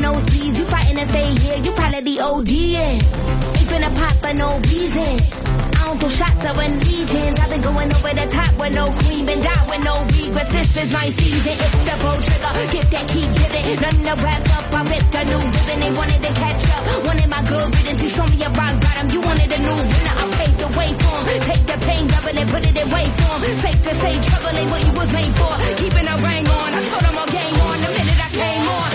NOCs, you fighting to stay here, you probably the OD, yeah. Ain't finna pop for no reason. I don't throw shots, I run legions. I've been going over the top with no queen, been down with no regrets. This is my season, it's the pull trigger. Gift that keep giving, nothing to wrap up. I ripped a new ribbon, they wanted to catch up. Wanted my good riddance, you saw me a rock bottom. You wanted a new winner, I paved the way for 'em. Take the pain, double it, put it in weight form. Safe to say, trouble ain't what you was made for. Keeping a ring on, I told them all game on the minute I came on.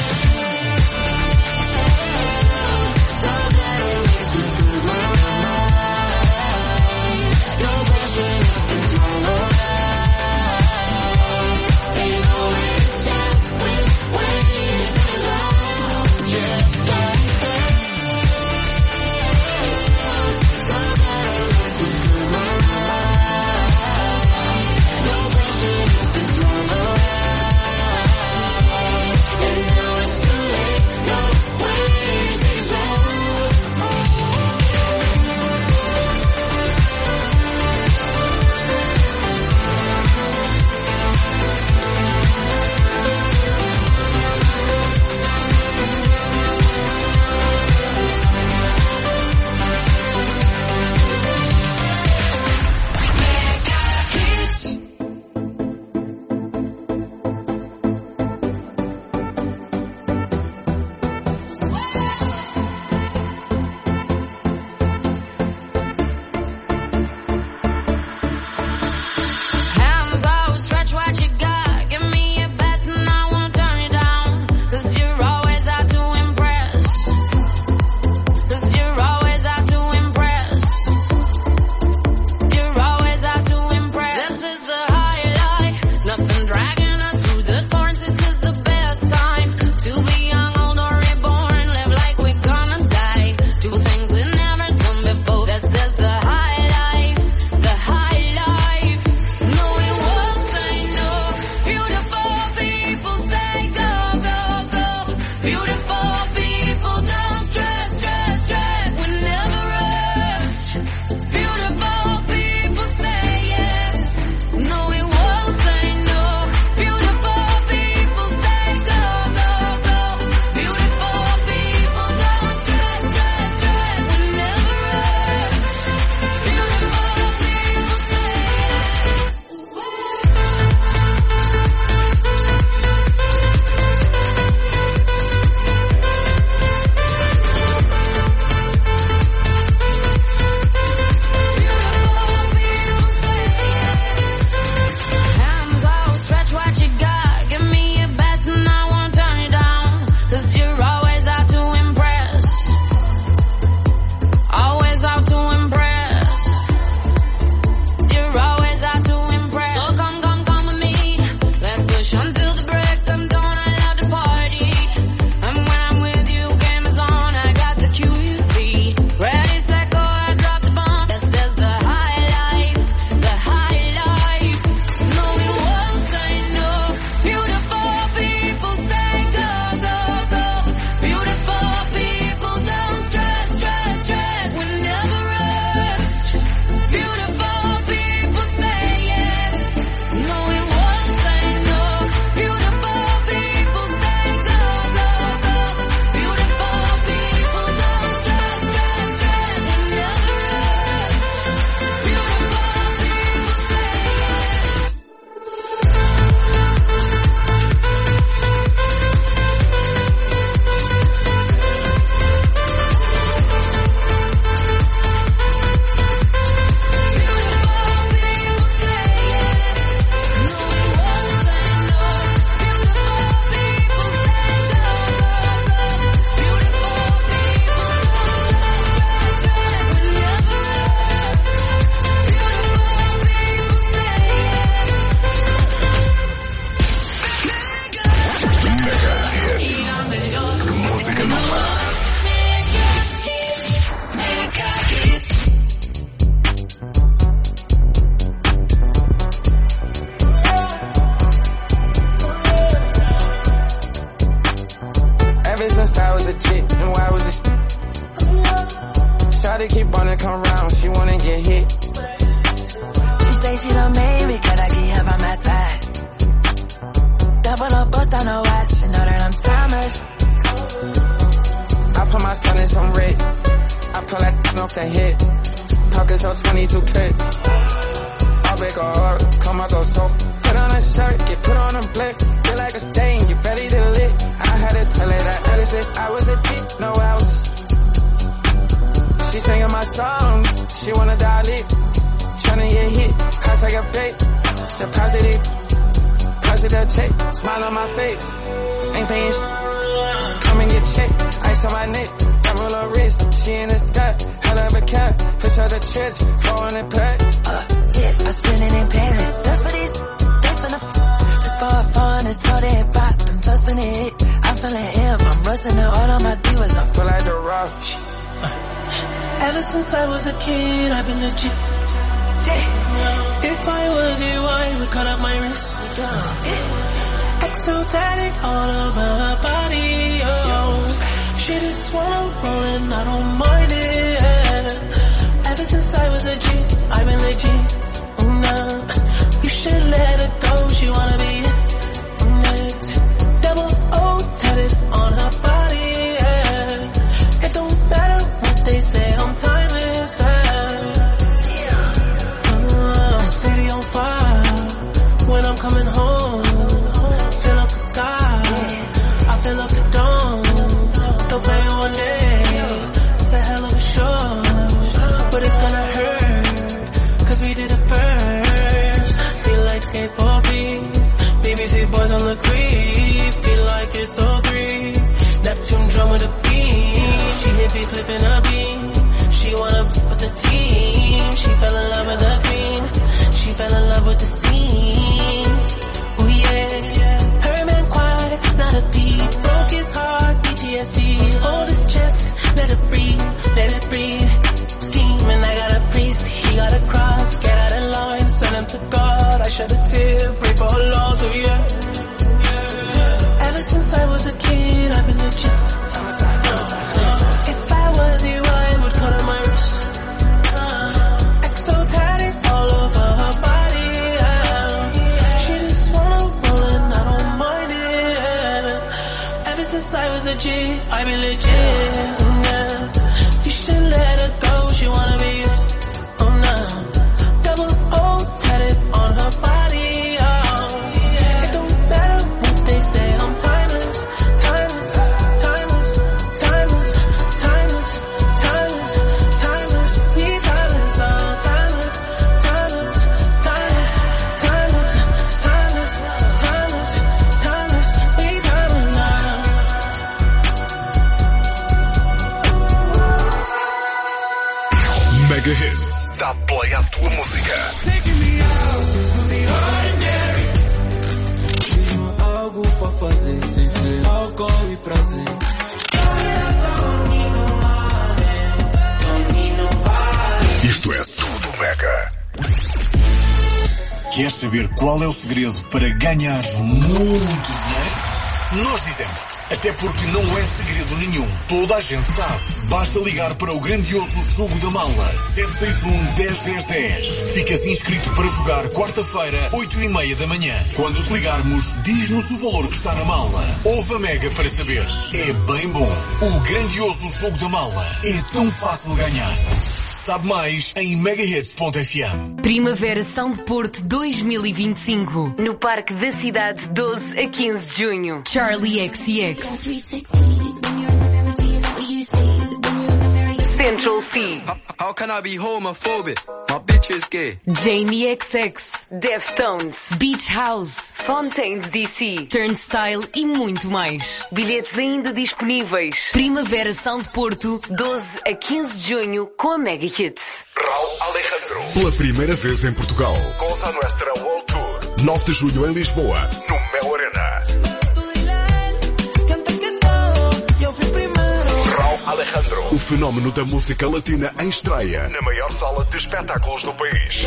Shawty keep wanna come round, she wanna get hit. She think she done made me, cause I keep her by my side. Double up, bust on her watch, you know that I'm timeless. some red. I pull that off the head. Pockets on 22 pit. I'll make a order, come I go so. Put on a shirt, get put on a blick. Feel like a stain, you ready to lit. I had to tell her that early since I was a kid, no else. She singing my songs, she wanna dial it. Tryna get hit, I take a bait. Deposit it, positive check. Smile on my face, ain't paying come and get checked. Ice on my neck, I roll her wrist. She in the sky, hell of a cat. Push her to church, throw in the pack. Yeah, I spend it in Paris. That's for these, they finna just for fun, it's all that pop. I'm toasting it, I'm feeling him. I'm rusting it all on my divas. I feel like the rock. Ever since I was a kid, I've been legit. If I was you, I would cut up my wrist. XO tatted all over her body, oh. She just wanna roll and I don't mind it. Ever since I was a G, I've been legit. No, you should let her go, she wanna be next. Double O tatted on her body, yeah. It don't matter what they say, I'm timeless, city on fire when I'm coming home. Fill up the sky, I fill up the dome. They'll play it one day, it's a hell of a show, but it's gonna hurt, cause we did it first. Feel like skateboarding, BBC boys on the creep. Feel like it's all three, Neptune drum with a beat. She hit me flipping a beat, she wanna with the team. She fell in love with the green, she fell in love with the scene. Ooh yeah, her man quiet, not a peep. Broke his heart, PTSD. Hold his chest, let it breathe. Scheming, I got a priest, he got a cross. Get out of line, send him to God. I shed a tear, pray for her loss, oh yeah. Ever since I was a kid, I've been legit. If I was you, I would cut on my wrist. XO tatted all over her body, yeah. She just wanna roll and I don't mind it. Ever since I was a G, I be legit, yeah. You should let her go, she wanna be it, oh no. Double O tatted on her body, oh. It don't matter what they say, I'm timeless, timeless, timeless, timeless, timeless, timeless, timeless, we timeless, oh, timeless, timeless, timeless, timeless, timeless, timeless, timeless, we timeless, oh. Mega Hits, dá play à tua música. Tinha algo pra fazer, sem ser álcool e prazer. Isto é tudo Mega. Queres saber qual é o segredo para ganhar muito dinheiro? Nós dizemos-te, até porque não é segredo nenhum. Toda a gente sabe. Basta ligar para o grandioso Jogo da Mala 761-10-10-10. Ficas inscrito para jogar quarta-feira, 8h30 da manhã. Quando te ligarmos, diz-nos o valor que está na mala. Ouve a Mega para saberes. É bem bom. O grandioso Jogo da Mala é tão fácil ganhar. Sabe mais em megahits.fm. Primavera São de Porto 2025. No Parque da Cidade, 12 a 15 de junho. Charlie XCX. Central C. How can I be homophobic? My bitch is gay. Jamie XX, Deftones, Beach House, Fontaines DC, Turnstile e muito mais. Bilhetes ainda disponíveis. Primavera São de Porto, 12 a 15 de junho com a Mega Hits. Raul Alejandro. Pela primeira vez em Portugal. Cosa Nuestra World Tour. 9 de julho em Lisboa, no Mel Arena. Alejandro, o fenómeno da música latina em estreia na maior sala de espetáculos do país.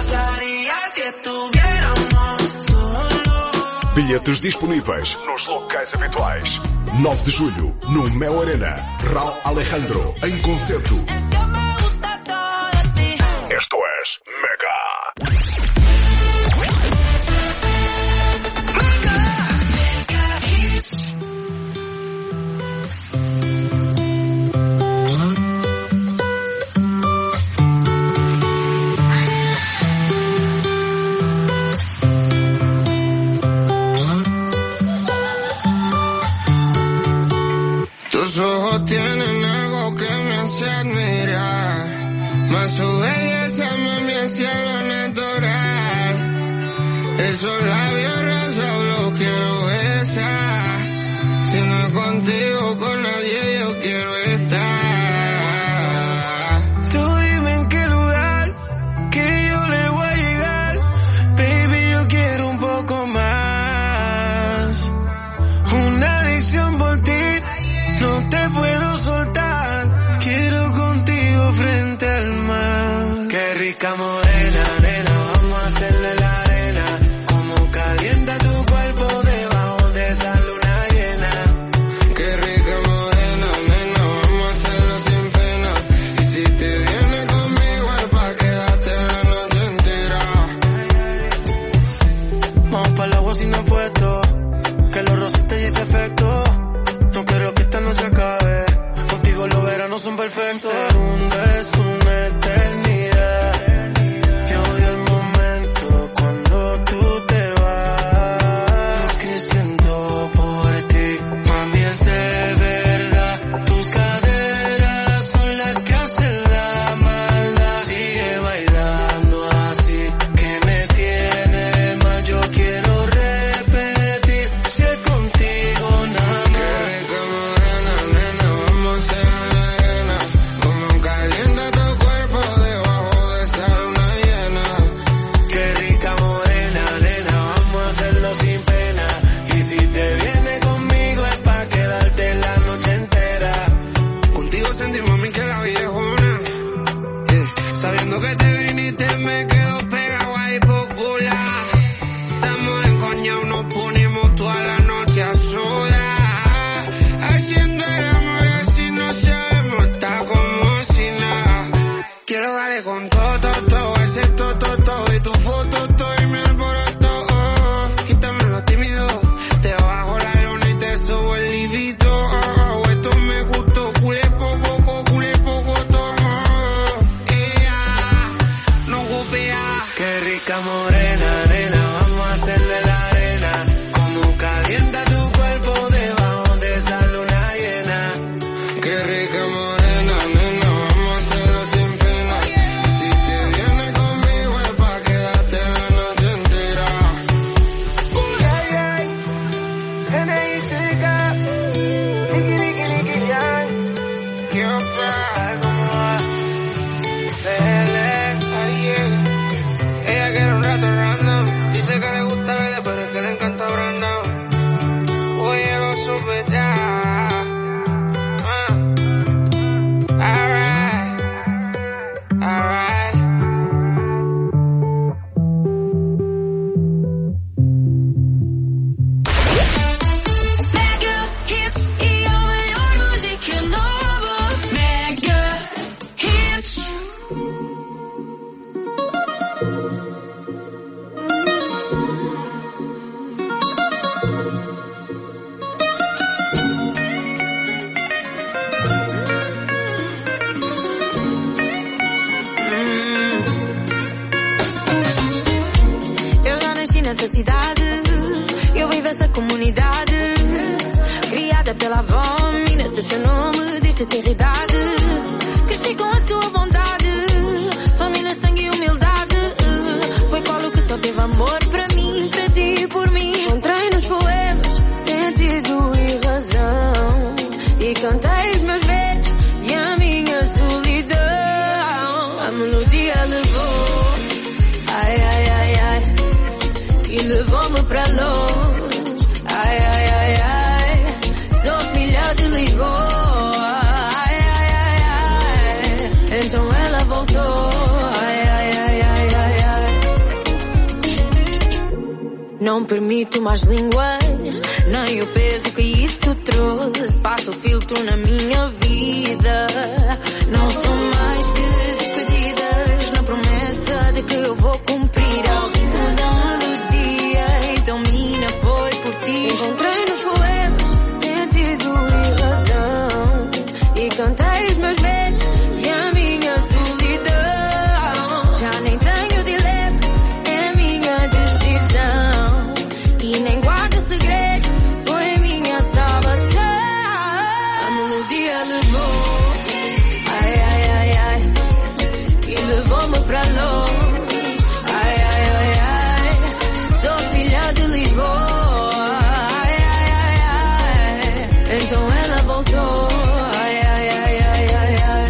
Bilhetes disponíveis nos locais habituais. 9 de julho, no Mel Arena. Raul Alejandro, em concerto. Esto es Mega. Tus ojos tienen algo que me hace admirar, mas su belleza me el cielo natural. Esos labios rosas los quiero besar. Si no es contigo, con nadie yo quiero estar. Tú dime en qué lugar que yo le voy a llegar. Baby, yo quiero un poco más. Una adicción por ti, no te puedo soltar. Quiero contigo frente al mar. Qué rica morena, nena, vamos a hacerle la arena. Como calienta tu cuerpo debajo de esa luna llena. Qué rica morena, nena, vamos a hacerlo sin pena. Y si te vienes conmigo es pa' quedarte la noche entera. Vamos para el agua sin apuesto, que los rosas te hice efecto. No quiero que esta noche acabe, contigo los veranos son perfectos. Segundo es una eternidad. Yo odio el momento cuando tú te vas. Lo que siento por ti, mami, es de verdad. Tus caderas son las que hacen la maldad. Sigue bailando así, que me tiene mal. Yo quiero repetir, si es contigo nada más. Qué rica morena, nena, vamos a hacer la arena. Como calienta tu cuerpo debajo de esa luna llena. Qué rica morena, nena, vamos a hacerlo sin pena. Y si te vienes conmigo es pa' quedarte la noche entera. Contigo sentí, mami, que la viejona. Sabiendo que te viniste me quedo pegado ahí por cular. Estamos encoñados, nos ponemos toda la noche a solas. Haciendo el amor así no sabemos, está como si nada. Quiero darle con todo, ese todo, y tu foto, todo y mi alboroto. Quítame lo tímido, te bajo la luna y te subo el libido. Esto me gustó, culé poco, todo. No golpea. Qué rica morena, nena, vamos a hacerle la arena. Como calienta tu cuerpo debajo de esa luna llena. Qué rica morena, nena, vamos a hacerlo sin pena. Y si te vienes conmigo es pa' quedarte la noche entera. N.I.C.K. Niki, ay. ¿Sabes cómo va? Ella quiere un rato random. Dice que le gusta verle, pero es que le encanta Brandon. Oye, lo supe ya. Alright. Mega hits y la mejor música nueva. Mega hits. Eu já nasci nessa cidade, eu vivo essa comunidade. Criada pela avó, mina de seu nome, diz-te eternidade. Cresci com a sua bondade, família, sangue e humildade. Foi colo que só teve amor para mim, para ti e por mim. Encontrei nos poemas sentido e razão, e cantei os meus versos e a minha solidão. A melodia levou, ai, ai, ai, ai, e levou-me pra longe. Ai, ai, ai, ai, sou filha de Lisboa. Ai, ai, ai, ai, então ela voltou. Ai, ai, ai, ai, ai, ai. Não permito mais línguas, nem o peso que isso trouxe. Passo o filtro na minha vida. Não sou mais de despedidas, na promessa de que eu vou cumprir ao ritmo da melodia. Então, mina, foi por ti. Encontrei nos poemas sentido e razão, e cantei os meus versos e a minha solidão. Já nem tenho dilemas, é minha decisão, e nem guardo segredos, foi minha salvação. levou. Ai, ai, ai, ai. E levou-me pra longe. Ai, ai, ai, ai. Sou filha de Lisboa. Ai, ai, ai, ai. Então ela voltou. Ai, ai, ai, ai, ai, ai.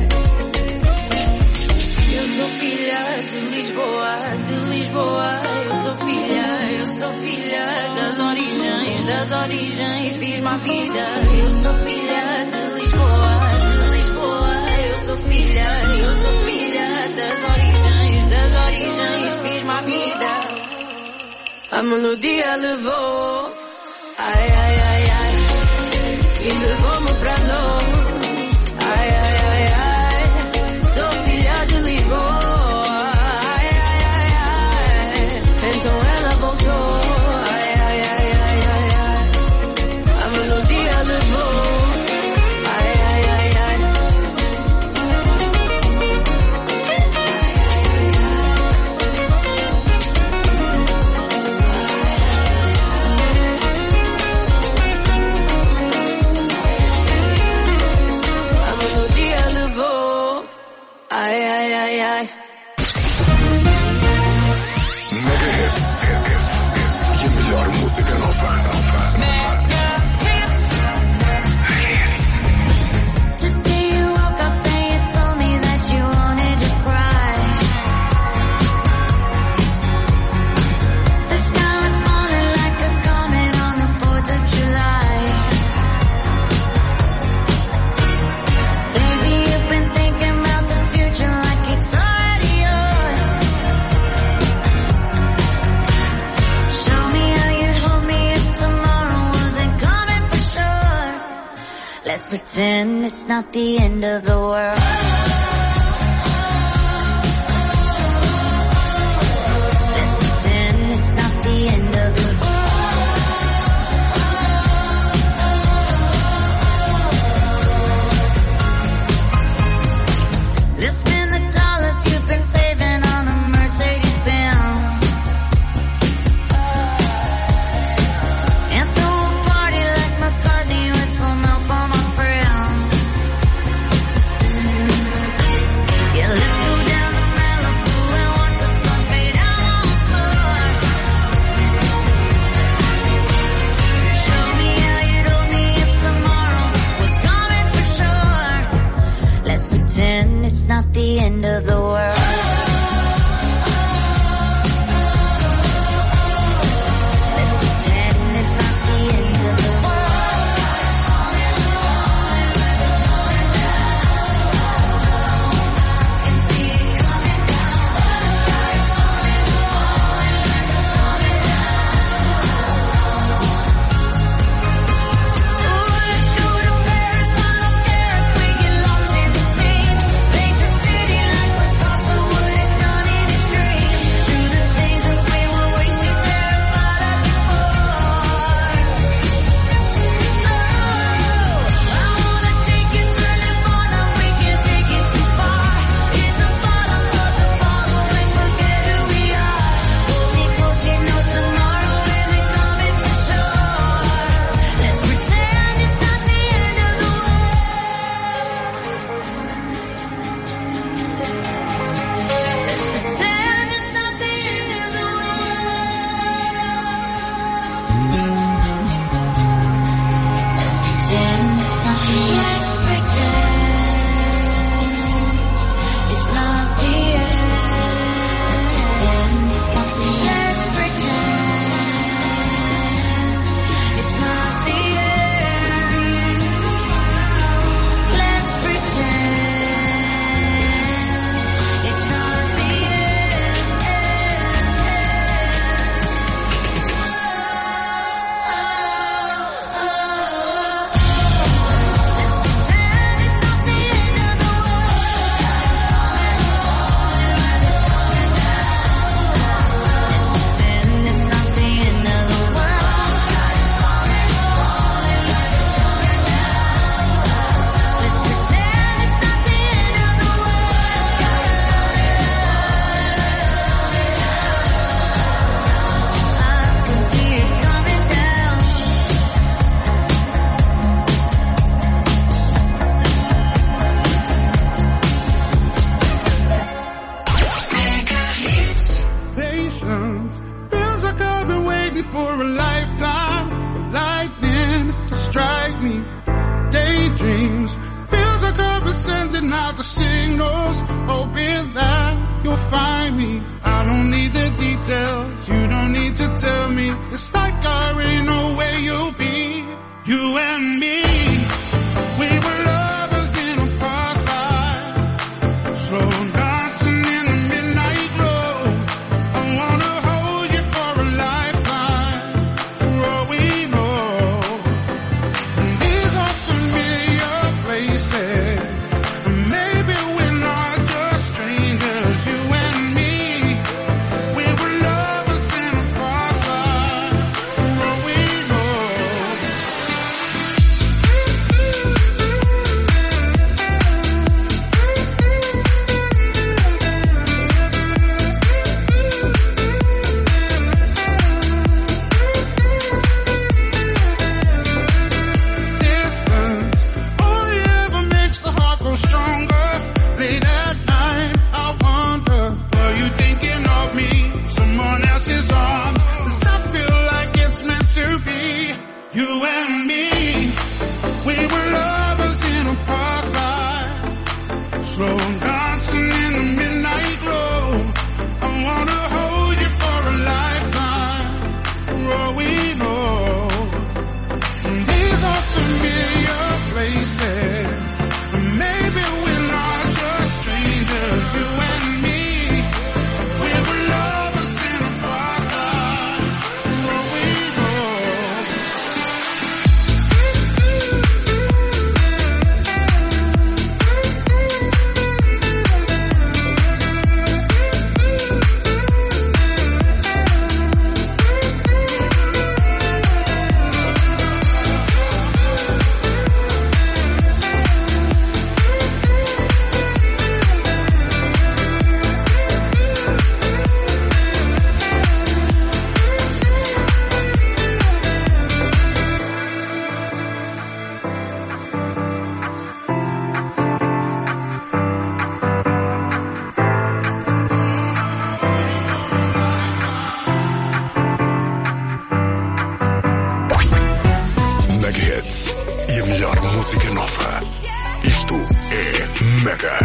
Eu sou filha de Lisboa, de Lisboa. Eu sou filha das origens, fiz-me a vida. Eu sou filha de Lisboa, eu sou filha das origens, fiz-me a vida. A melodia levou, ai, ai, ai, ai, e levou-me pra longe. Ai, ai, ai, ai, sou filha de Lisboa. Ai, ai, ai, ai, então ela voltou. Ai, ai, ai, ai, ai, ai, a melodia levou. Ai, ai, ai, ai. A melodia levou. Ai, ai, ai, ai. Mega Hits. E a melhor música nova. Mega Hits. Today you woke up and you told me that you wanted to cry. The sky was falling like a comet on the 4th of July. Baby, you've been thinking about the future like it's already yours. Show me how you'd hold me if tomorrow wasn't coming for sure. Let's pretend it's not the end of the world. Let's pretend it's not the end of the world. Let's spend the dollars you've been saving on a Mercedes Benz. And throw a party like McCartney with some help on my friends. Yeah, let's go down to Malibu and watch the sun fade out on the floor. Show me how you'd hold me if tomorrow was coming for sure. Let's pretend it's not the end of the world. Let's pretend it's not the end of the Let's go to Paris, I don't care if we get lost in the sea. Paint the city like Picasso sending out the signals, hoping that you'll find me. I don't need the details, you don't need to tell me. It's like I already know where you'll be. You and me, we were lovers in a past life, slow dancing in the midnight glow. I wanna hold you for a lifetime, for all we know. These are familiar places, maybe we're not just strangers. You and me, we were lovers in a past life, for all we know. Distance only ever makes the heart grow stronger. Late at night, I wonder, are you thinking of me? Someone else's arms. Does that feel like it's meant to be? You and me, we were lovers in a past life, slow dancing in the midnight glow. I wanna hold you for a lifetime, for all we know. These are familiar places, maybe we're not just strangers. You and me, we were lovers in a past life, for all we know. Mega Hits e a melhor música nova. Isto é Mega.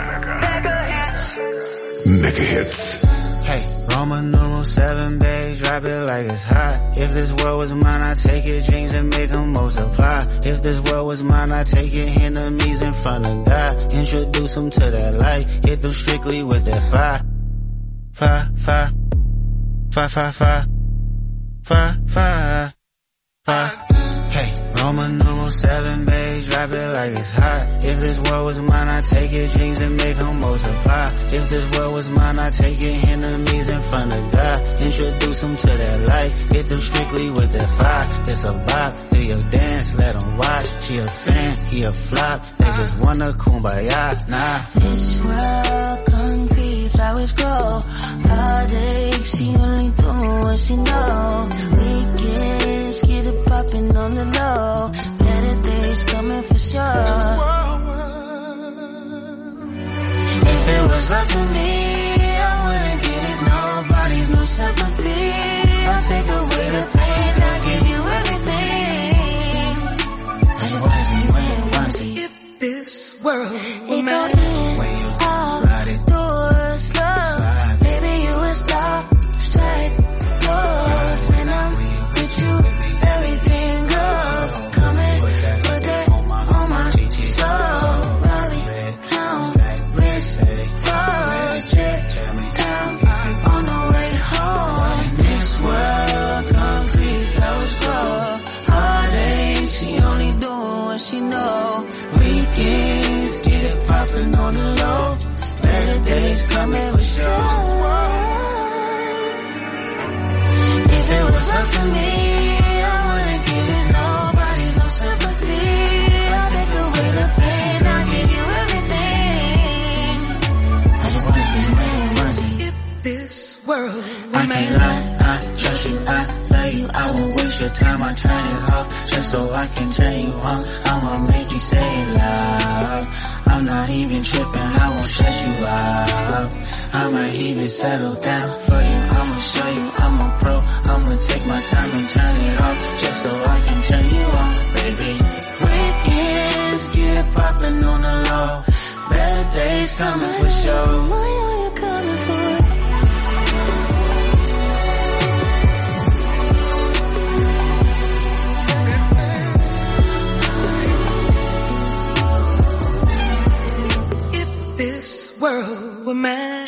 Mega Hits. Hey, Roman numeral 7, babe, drop it like it's hot. If this world was mine, I'd take your dreams and make them multiply. If this world was mine, I'd take your enemies in front of God. Introduce them to that light, hit them strictly with that fire. Fire, fire, fire, fire, fire, fire, fire, fire. Hey, Roman numeral 7, babe, drop it like it's hot. If this world was mine, I'd take your dreams and make them multiply. If this world was mine, I'd take your enemies in front of God. Introduce them to that light, hit them strictly with that fire. It's a vibe, do your dance, let them watch. She a fan, he a flop, they just wanna kumbaya, nah. This world, concrete, flowers grow. Heartache, she only doing what she know. Weekends, get it poppin' on the low. Better days coming for sure. If it was up to me, I wouldn't give it nobody, no sympathy. I'll take away the pain, I'll give you everything. I just wanna see you win, wanna see if this world were mine. When you ride it, doors slow. Baby, you was stop, straight doors, and I'm with you, everything goes. Come and put that on my soul. Bobby, down, wrist, froze, check down, on the way home. This world, concrete, flowers grow. Heartache, she only doing what she know. Weekends, get it poppin' on the low. Better days coming for sure. If it was up to me, I wouldn't give it nobody, no sympathy. I'll take away the pain, I'll give you everything. I just wanna see you win, wanna see if this world I can't lie, I trust you, I love you. I won't waste your time, I turn it off just so I can turn you on. I'ma make you say it loud. I'm not even tripping, I won't stress you out. I might even settle down for you. I'ma show you I'm a pro. I'ma take my time and turn it off just so I can turn you on, baby. Weekends, get it poppin' on the low. Better days coming for sure. I know you're coming for it. If this world were mine.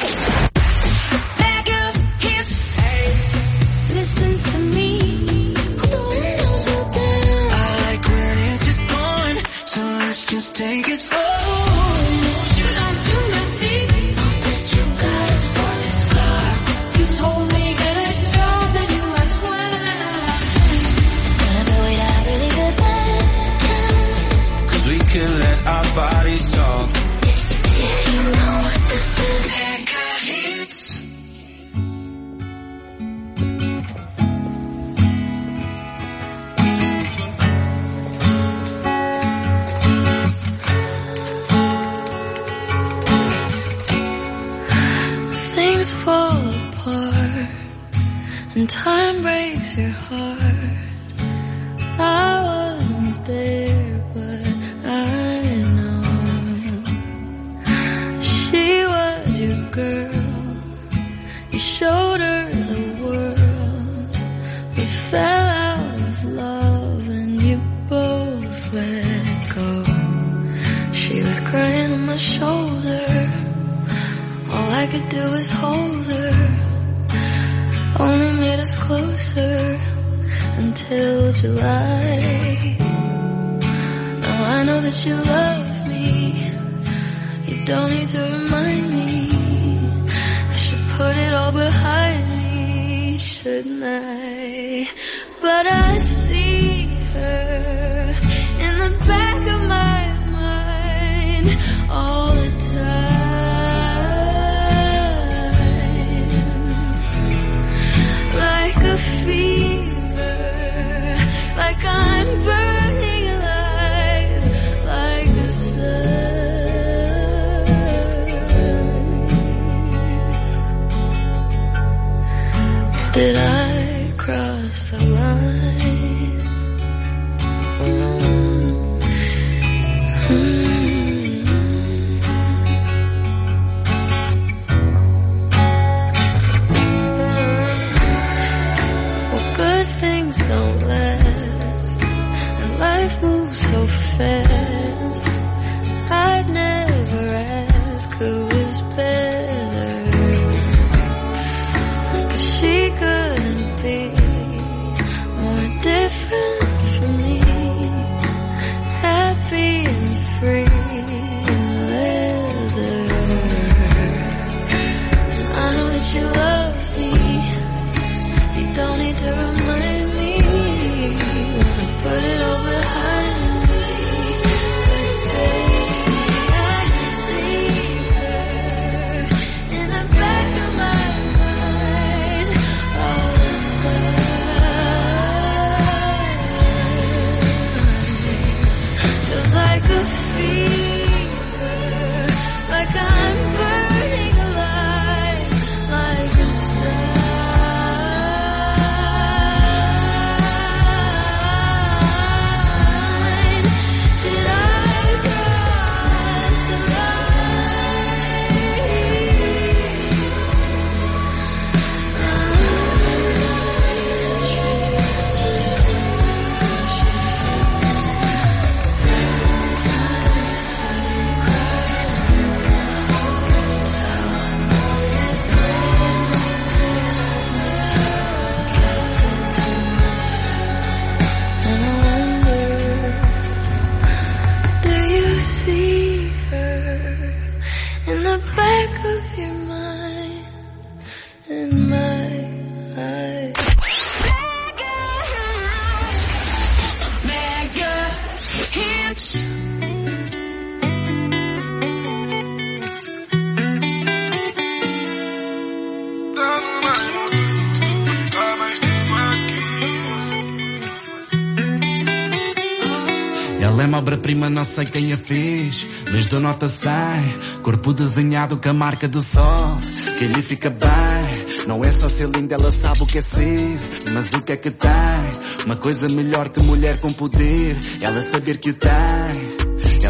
Listen to me. I like when it's just gone, so let's just take it slow. Shoot onto my seat. You got a sports car. You told me get a job and you I swear. But wait, I really good time. 'Cause we can let our bodies talk. Yeah, you know what this is. Take our hits. Things fall apart and time breaks your heart. I wasn't there, but I know she was your girl. You showed her the world. We fell out of love and you both let go. She was crying on my shoulder. All I could do was hold her. Only made us closer until July. Now I know that you love me. You don't need to remind me. I should put it all behind me, shouldn't I? But I see her in the back of my mind all the time. Like a fever, like I'm burning alive, like a sun. Did I cross the line? Things don't last, and life moves so fast. I'd never ask who is better, 'cause she couldn't be more different from me. Happy and free in leather. I know that you love me. You don't need to remind me. Put it all behind me. I can see her in the back of my mind all the time. Feels like a fever, like I'm burning alive, like a sun. Ela é uma obra-prima, não sei quem a fez, mas dou nota 100. Corpo desenhado com a marca do sol, que lhe fica bem. Não é só ser linda, ela sabe o que é ser, mas o que é que tem? Uma coisa melhor que mulher com poder, ela saber que o tem.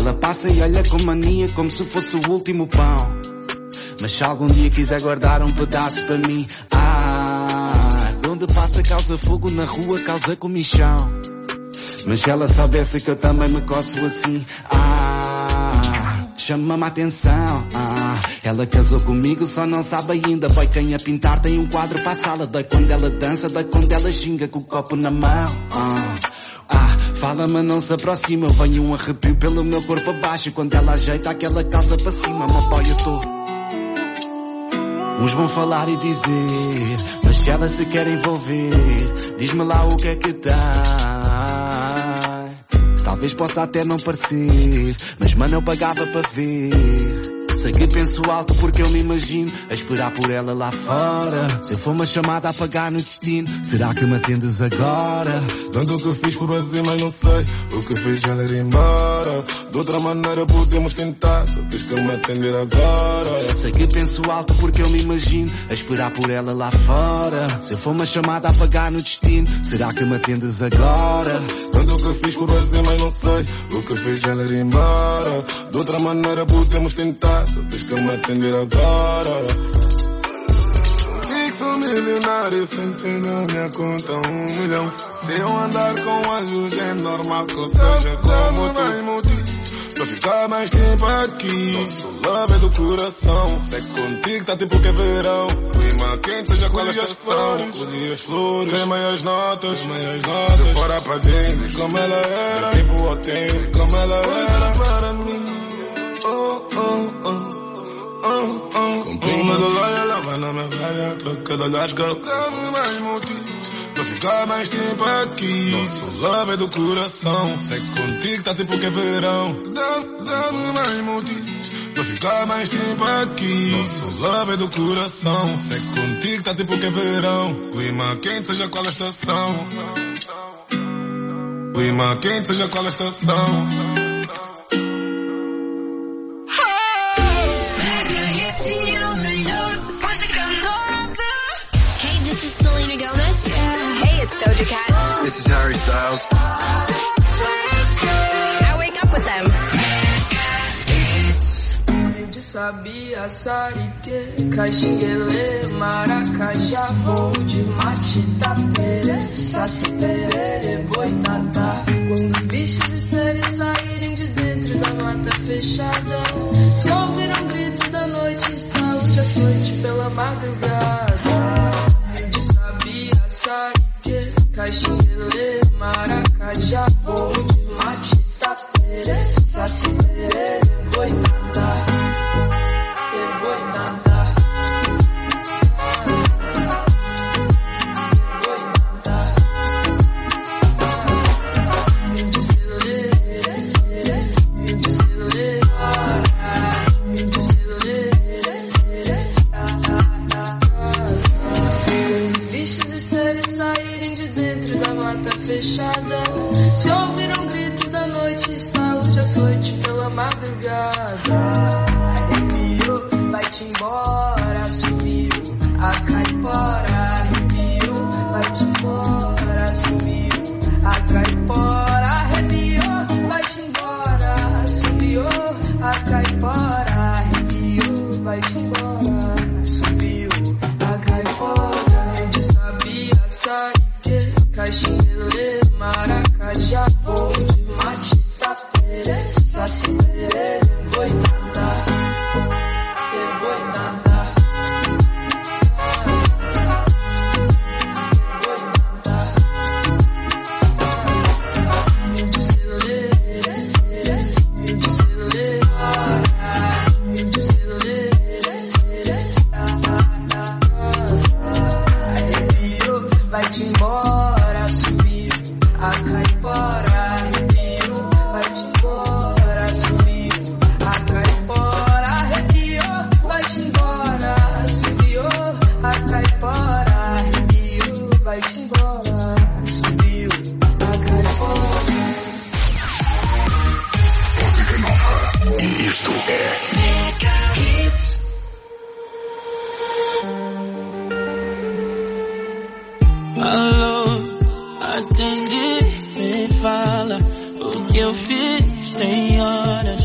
Ela passa e olha com mania como se fosse o último pão. Mas se algum dia quiser guardar um pedaço para mim, onde passa causa fogo, na rua causa comichão. Mas se ela soubesse que eu também me coço assim, chama-me a atenção. Ela casou comigo, só não sabe ainda. Boy, quem a pintar tem um quadro para a sala. Dói quando ela dança, dói quando ela ginga com o copo na mão. Fala, mas não se aproxima. Vem um arrepio pelo meu corpo abaixo. Quando ela ajeita aquela calça para cima, mas boy, eu tô. Uns vão falar e dizer, mas se ela se quer envolver, diz-me lá o que é que dá. Talvez possa até não parecer, mas mano eu pagava para ver. Sei que penso alto porque eu me imagino a esperar por ela lá fora. Se eu for uma chamada a pagar no destino, será que me atendes agora? Tanto que fiz por você, mas não sei o que fez ela ir embora. De outra maneira podemos tentar, só tens que me atender agora. Sei que penso alto porque eu me imagino a esperar por ela lá fora. Se eu for uma chamada a pagar no destino, será que me atendes agora? Tanto que fiz por você, mas não sei o que fez ela ir embora. De outra maneira podemos tentar, só tens que me atender agora. Sou milionário sem ter na minha conta 1 milhão. Se eu andar com anjos é normal que eu seja como tu. Pra ficar mais tempo aqui, nosso love é do coração. Sexo contigo tá tipo que é verão. Clima quente, seja qual a estação. Colhi as flores, tem meias notas, de fora pra dentro. Como ela era, tipo hotel, como ela era para mim. Com prima do lado, ela vai na minha velha troca de olhares, girl. Dá-me mais motivos pra ficar mais tempo aqui. Nosso love é do coração. Sexo contigo tá tipo que é verão. Dá-me mais motivos pra ficar mais tempo aqui. Nosso love é do coração. Sexo contigo tá tipo que é verão. Clima quente, seja qual a estação. Clima quente, seja qual a estação. It's Doja Cat. This is Harry Styles. I wake up with them. Sabia, Sarique, Caxinguele, Maracajá, voo de Matita, Pere, Saci, Perere, Boitatá. Quando os bichos e seres saírem de dentro da mata fechada, só ouviram gritos da noite, estalo de açoite pela madrugada. De Sabia, Sarique, Caxinguele, Maracajá, voo de Matita, Pere, Saci, Perere, Boitatá. Fechada, se ouviram gritos da noite, estalo de açoite pela madrugada. Arrepiou, vai-te embora, sumiu a caipora. Arrepiou, vai-te embora, sumiu a caipora. Arrepiou, vai-te embora, sumiu a caipora. Arrepiou, vai-te embora, sumiu a caipora. De Sabia, Sarique, Caxinguele, Maracajá, voo de Matita, Pere, Saci, Perere, Boitatá, Boitatá. Arrepiou, vai-te embora, sumiu a caipora. Arrepiou, vai-te embora, sumiu a caipora. Arrepiou, vai-te embora, sumiu a caipora. Arrepiou, vai-te embora, sumiu a caipora. Música nova. E isto é Mega Hits. Alô, atende, me fala o que eu fiz, tem horas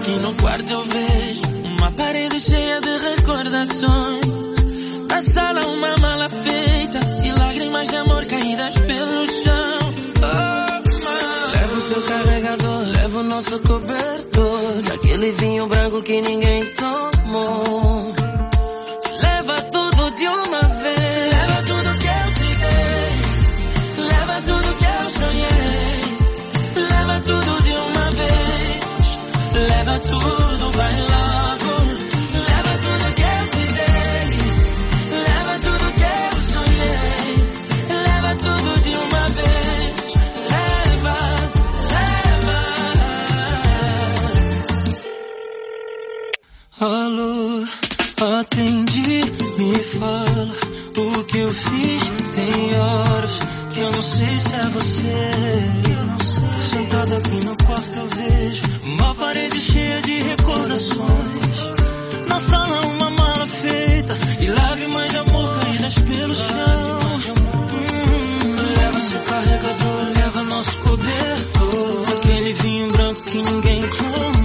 aqui no quarto eu vejo uma parede cheia de recordações. Na sala uma mala feita e lágrimas de amor caídas pelo chão. Leva o teu carregador, leva o nosso cobertor, daquele vinho branco que ninguém tomou. Leva tudo de uma vez, leva tudo que eu te dei, leva tudo que eu sonhei, leva tudo de uma vez, leva tudo, vai logo, leva tudo que eu te dei, leva tudo que eu sonhei, leva tudo de uma vez, leva. Alô, atendi, me fala o que eu fiz. Tem horas que eu não sei se é você. Sentado aqui no quarto eu vejo uma parede cheia de recordações. Na sala uma mala feita e lágrimas de amor caídas pelo chão. Leva seu carregador, leva nosso cobertor, aquele vinho branco que ninguém tomou.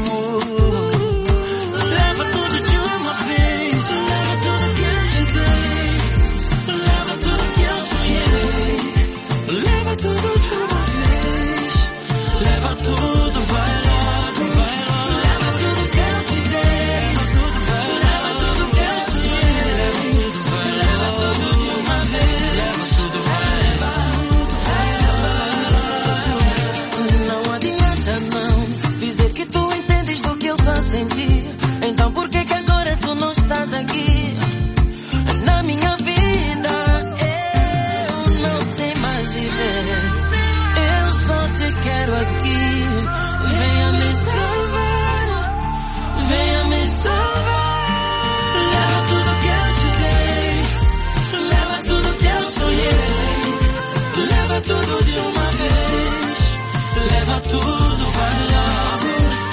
Então por que agora tu não estás aqui na minha vida? Eu não sei mais viver, eu só te quero aqui. Venha me salvar, venha me salvar. Leva tudo que eu te dei, leva tudo que eu sonhei, leva tudo de uma vez, leva tudo, vai logo.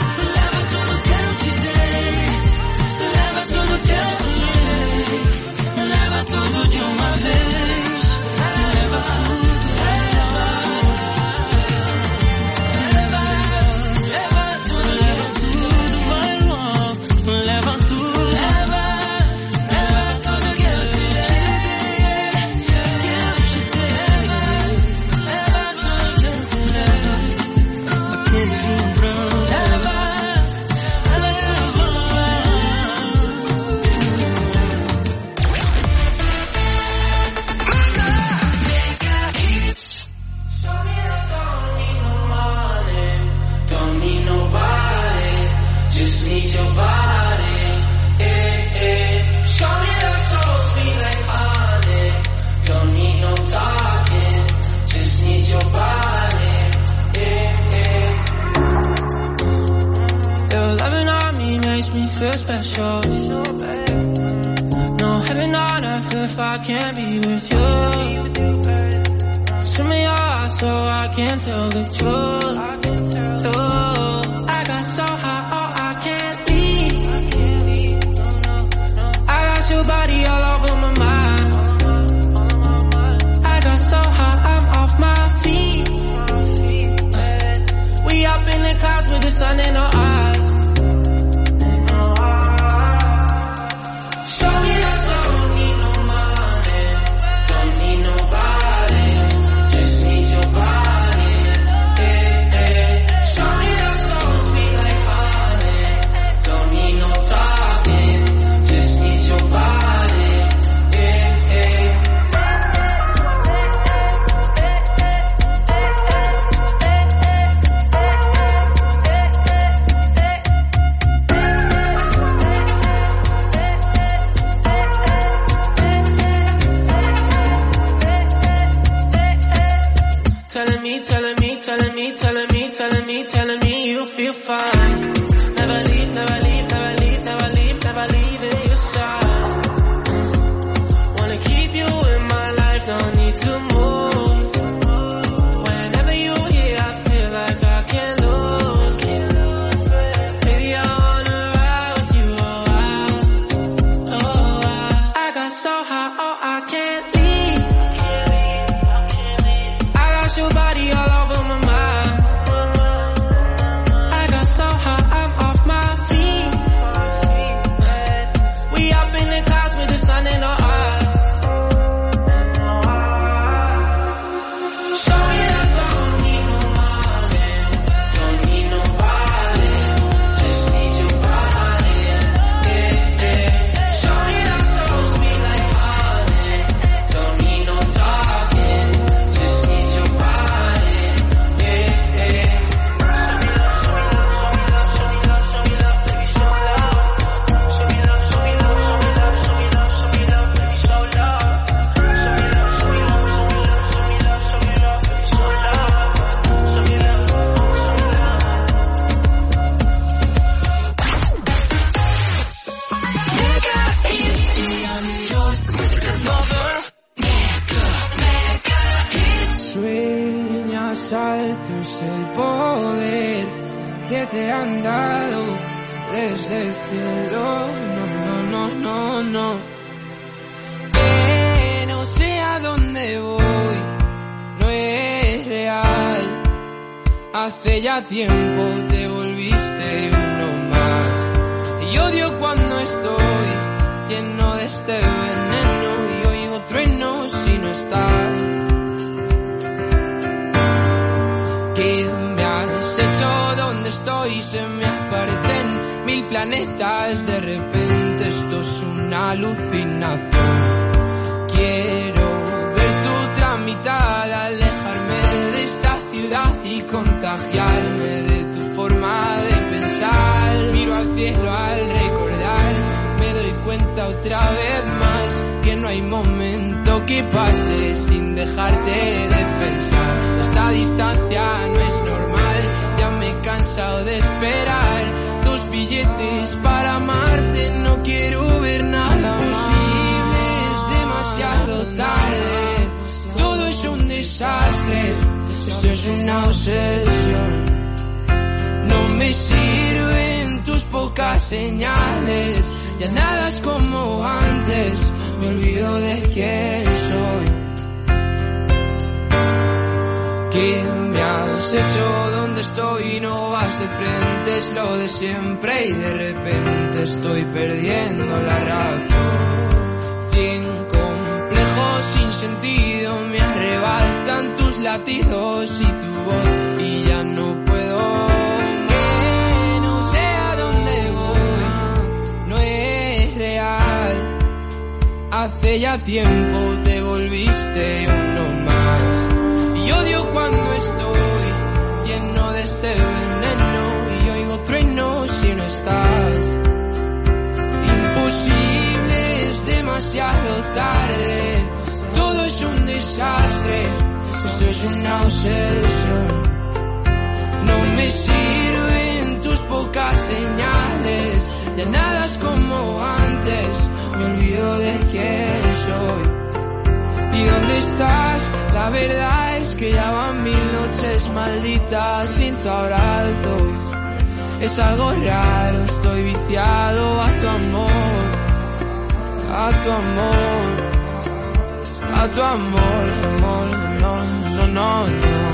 Tudo de uma vez, leva tudo, leva tudo, vai logo, leva tudo, leva tudo que eu te dei, leva tudo que eu te dei, aquele vinho branco, leva. Need your body, eh, eh. Show me that soul sweet like honey. Don't need no talking, just need your body, eh, eh. Your loving on me makes me feel special. No heaven on earth if I can't be with you. Swim me your heart so I can tell the truth. Oh, I got so high. Your body all over my mind. I got so high, I'm off my feet. We up in the clouds with the sun in our eyes. Show me that don't need no money, don't need nobody, just need your body, eh, eh. Show me that soul sweet like honey, don't need no talking, just need your body. que te han dado desde el cielo. No. Que no sé a dónde voy, no es real. Hace ya tiempo te volviste uno más. Y odio cuando estoy lleno de este veneno y oigo truenos si no estás. ¿Qué me has hecho? ¿Dónde estoy? Se me aparecen 1000 planetas. De repente esto es una alucinación. Quiero ver tu tramitada, alejarme de esta ciudad y contagiarme de tu forma de pensar. Miro al cielo al recordar, me doy cuenta otra vez más que no hay momento que pase sin dejarte de pensar. Esta distancia no es normal, ya me he cansado de esperar tus billetes para amarte. No quiero ver nada posible, es demasiado tarde. Todo es un desastre, esto es una obsesión. No me sirven tus pocas señales, ya nada es como antes, me olvido de quién soy. ¿Qué me has hecho? ¿Dónde estoy? No vas de frente, es lo de siempre y de repente estoy perdiendo la razón. 100 complejos sin sentido me arrebatan tus latidos y tu voz y ya no puedo. Que no sé a dónde voy, no es real. Hace ya tiempo te volviste uno más. Y odio cuando estoy lleno de este veneno y oigo truenos si no estás. Imposible, es demasiado tarde. Todo es un desastre, esto es una obsesión. No me sirven tus pocas señales, ya nada es como antes, me olvido de quién soy. ¿Y dónde estás? La verdad es que ya van 1000 noches malditas sin tu abrazo. Es algo raro, estoy viciado a tu amor, a tu amor, a tu amor, amor, no.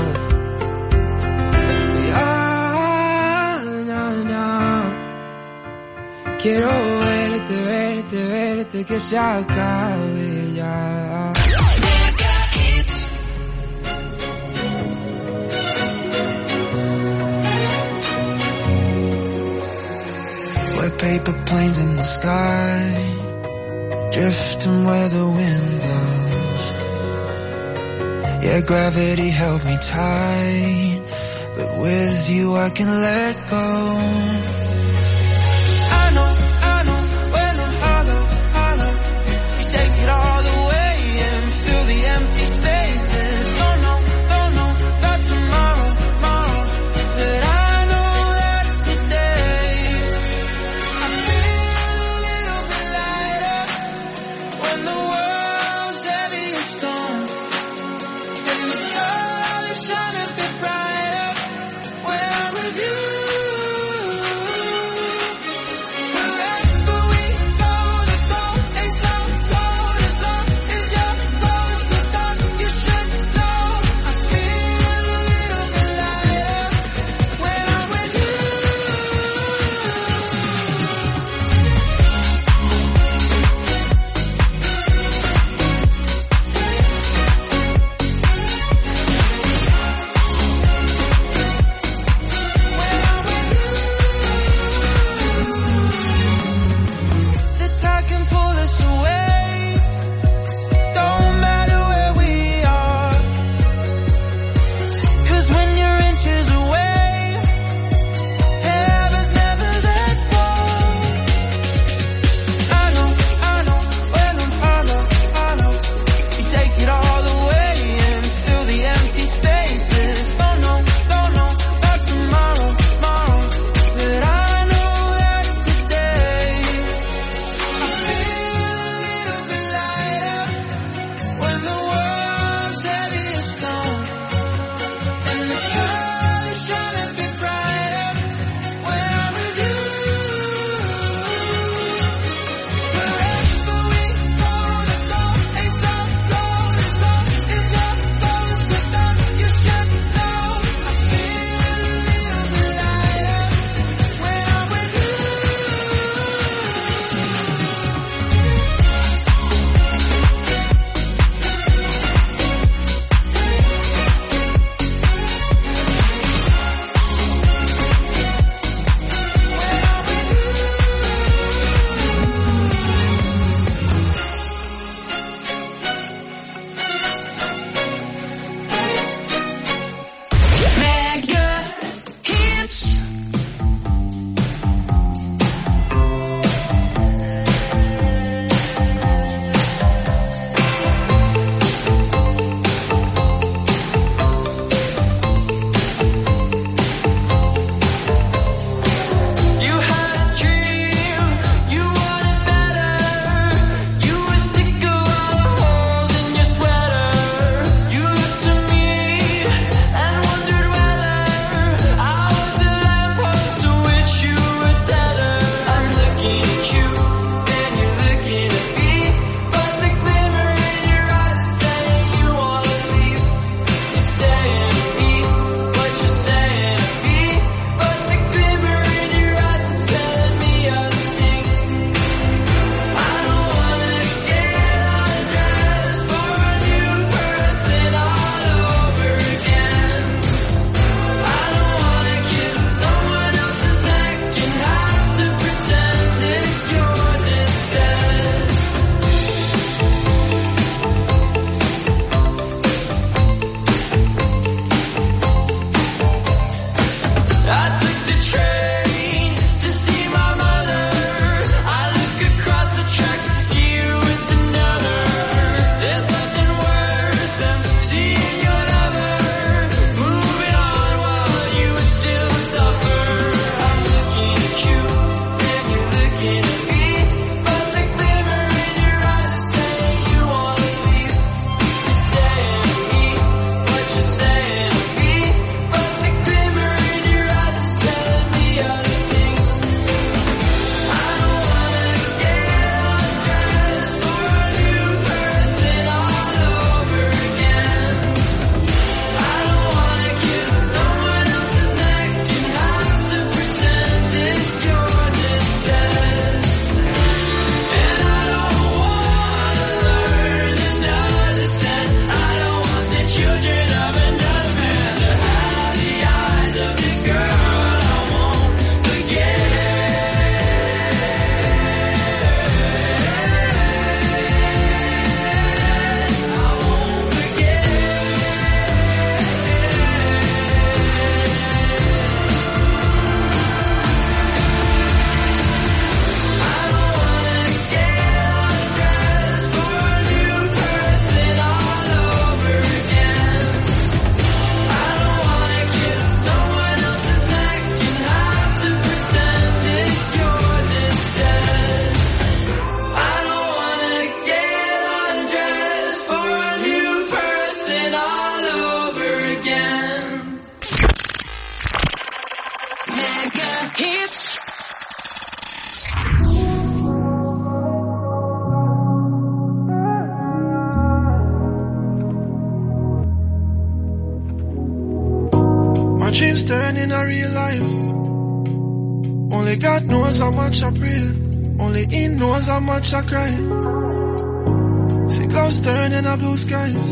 Quiero verte, que se acabe ya. We're paper planes in the sky, drifting where the wind blows. Yeah, gravity held me tight, but with you I can let go. I know, when I'm hollow, you take it all away and fill the empty spaces. Don't know about tomorrow, but I know that it's a day. I feel a little bit lighter when the world's heavy and stone, and the colors shine a bit brighter when I'm with you. I took the train to see my mother. I look across the tracks to see you with another. There's nothing worse than seeing your lover moving on while you still suffer. I'm looking at you and you're looking at me, but the glimmer in your eyes is saying you wanna leave. You're saying to me what you're saying to me, but the glimmer in your eyes is telling me other things. I don't wanna get undressed for a new person all over again. I don't wanna kiss someone else's neck and have to pretend it's yours instead. And I don't wanna learn another scent. I don't want the children of another man to have the eyes of the girl I won't forget. I won't forget. I don't wanna get undressed for a new person all over again. I don't wanna kiss someone else's neck and have to pretend it's yours instead. I don't wanna get undressed for a new person all over again. Mega hits. My dreams turn in a real life. Only God knows how much I pray. Only He knows how much I cry. See clouds turn in a blue skies.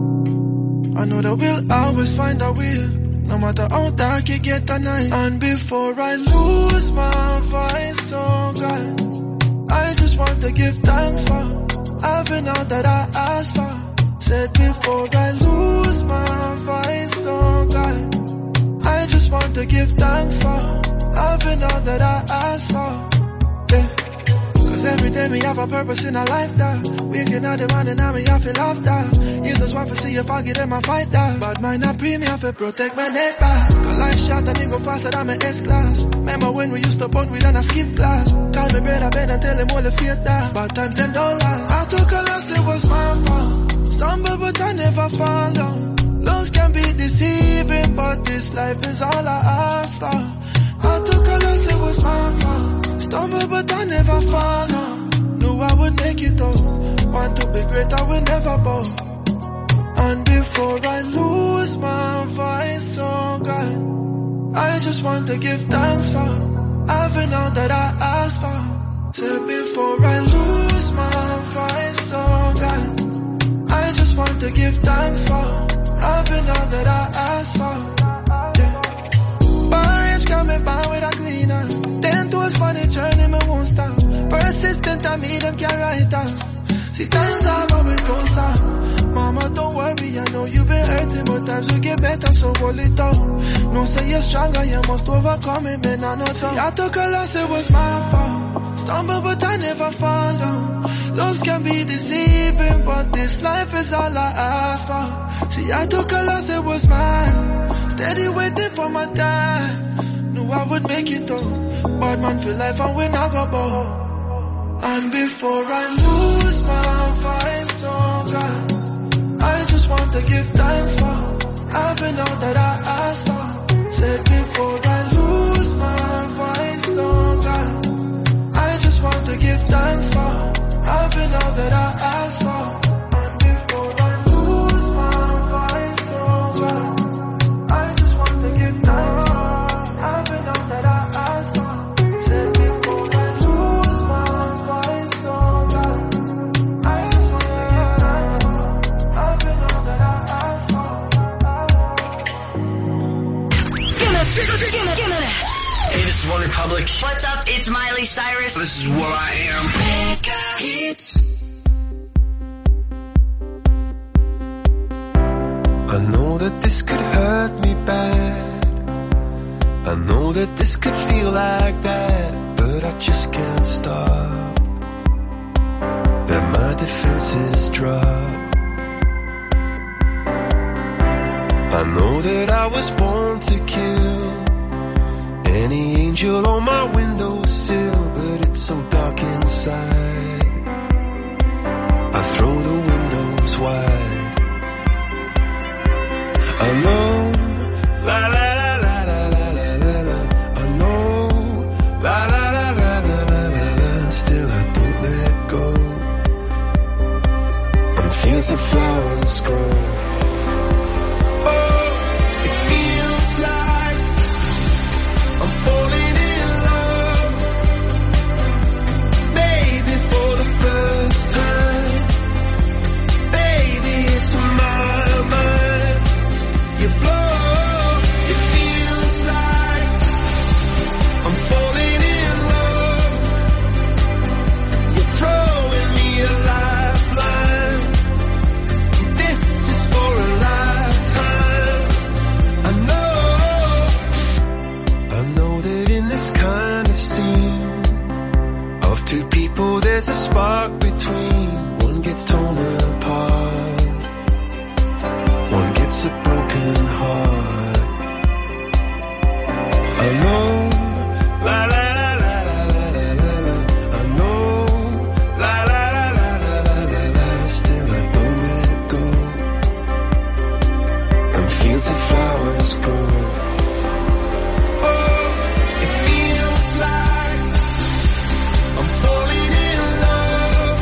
I know that we'll always find a way, no matter how dark it get at night. And before I lose my voice, oh God, I just want to give thanks for having all that I asked for. Said before I lose my voice, oh God, I just want to give thanks for having all that I asked for. Yeah. Cause every day me have a purpose in a life that waking out the morning and me have to laugh that. You just want to see if I get in my fight that. But mine not pre me have to protect my neck back. Cause life shot and it go faster than my S-class. Remember when we used to bond with and I skip class. Call me brother Ben and tell him all the fear that. But times them don't last. I took a loss, it was my fault. Stumble but I never fall down. Loves can be deceiving, but this life is all I ask for. I took a loss, it was my fault. Stumble but I never fall down. Knew I would make it out. Want to be great, I will never bow. And before I lose my voice, oh God, I just want to give thanks for having all that I asked for. Till before I lose my voice, oh God, I just want to give thanks for having all that I asked for. Yeah. Barrage coming by with a cleaner. 10 toes for the journey, me won't stop. Persistent, I mean them can't write off. See times are but we go south. Mama, don't worry, I know you've been hurting, but times will get better, so hold it down. No say you're stronger, you must overcome it, man, I know so. I took a loss, it was my fault. Stumble, but I never fall down. Loves can be deceiving, but this life is all I ask for. See, I took a loss, it was mine. Steady waiting for my time. Knew I would make it though. Bad man for life and when I go bow. And before I lose my voice, oh God, I just want to give thanks for having all that I asked for. Said before I lose my voice, oh God, I just want to give thanks for having all that I asked for. And before I lose my voice, oh God, I just want to give thanks for having all that I asked for. Said before I lose my voice, oh God, I just want to give thanks for having all that I asked for. Give me that. Hey, this is One Republic. What's up? It's Miley Cyrus. This is What I Am. Mega hits. I know that this could hurt me bad. I know that this could feel like that, but I just can't stop. And my defenses drop. I know that I was born to kill any angel on my windowsill, but it's so dark inside. I throw the windows wide. I know, la la la la la la la la la. I know, la la la la la la la la. Still I don't let go. On fields of flowers grow. Oh, it feels like I'm falling in love. Maybe for the first time. Baby, it's my mind. You blow. It feels like I'm falling in love. You're throwing me a lifeline. This is for a lifetime. I know that in this kind of scene of two people there's a spark between. One gets torn apart, one gets a broken heart. I know, la la la la la la la la la. I know, la la la la la la la la. Still I don't let go. And fields of flowers grow. Oh, it feels like I'm falling in love.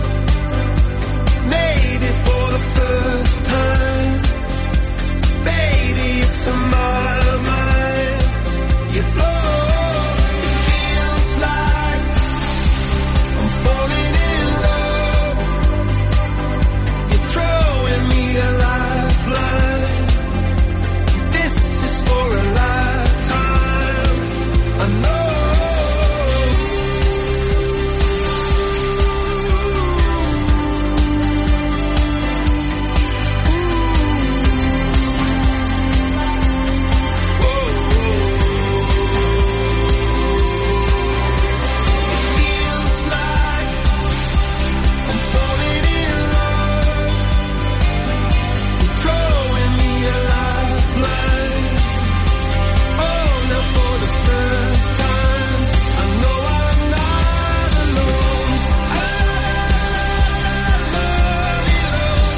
Maybe for the first time. Baby, it's on my mind. You blow. It feels like I'm falling in love. You're throwing me a lifeline. This is for a lifetime. I know. Feels like I'm falling in love. You're throwing me a lifeline. Oh, now for the first time, I know I'm not alone. I love you,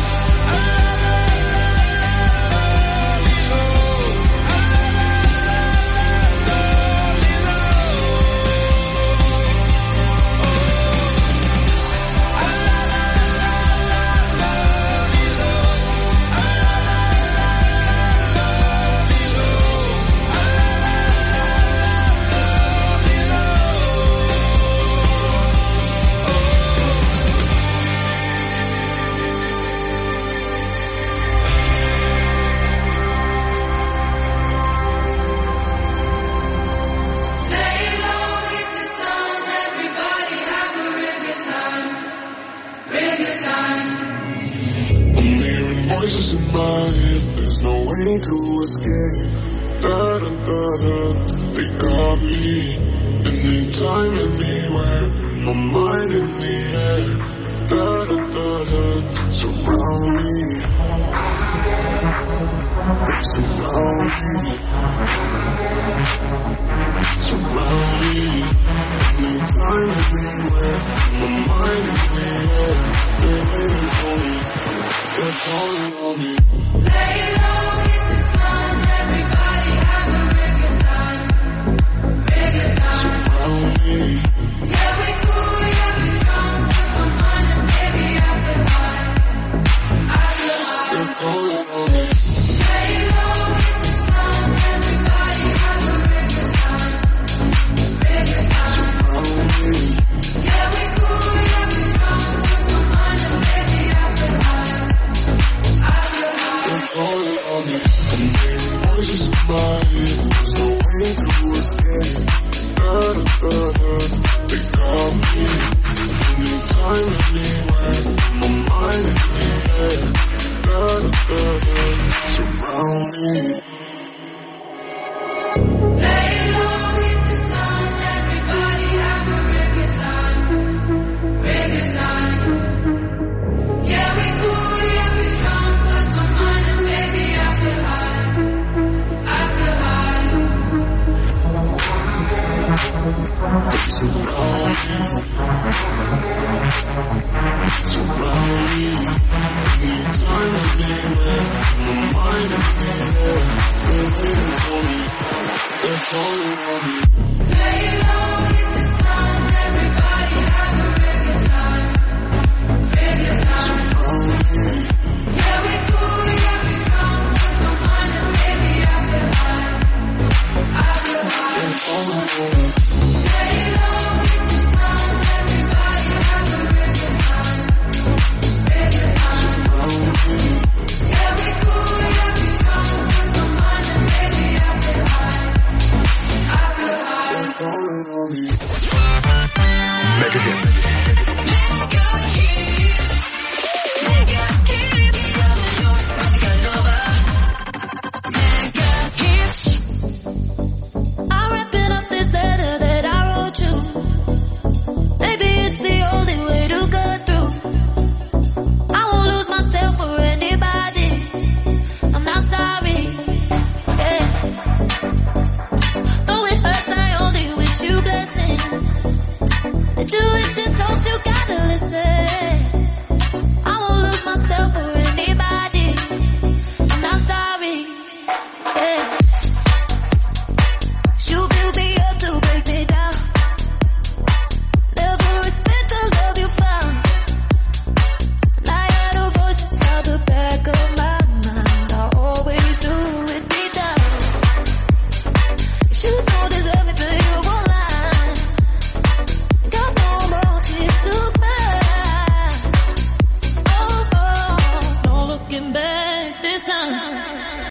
I'm hearing voices in my head, there's no way to escape. Da-da-da-da, they got me. Anytime, anywhere, my mind in the air. Da-da-da-da, surround me. They surround me. Surround me. Anytime, anywhere, my mind in the air. They're waiting for me. They're calling on me. Lay low, hit the sun, everybody have a real good time. Real good time. Surround me. Yeah, we cool, yeah, we drunk, that's my mind, and baby, I feel high. I feel high. They're calling on me. Lay low, hit the sun, everybody have a real good time. Real good time. Surround me. Yeah, we cool, yeah, we drunk, that's my mind, and baby, I feel high. I feel high. Intuition talks, you gotta listen.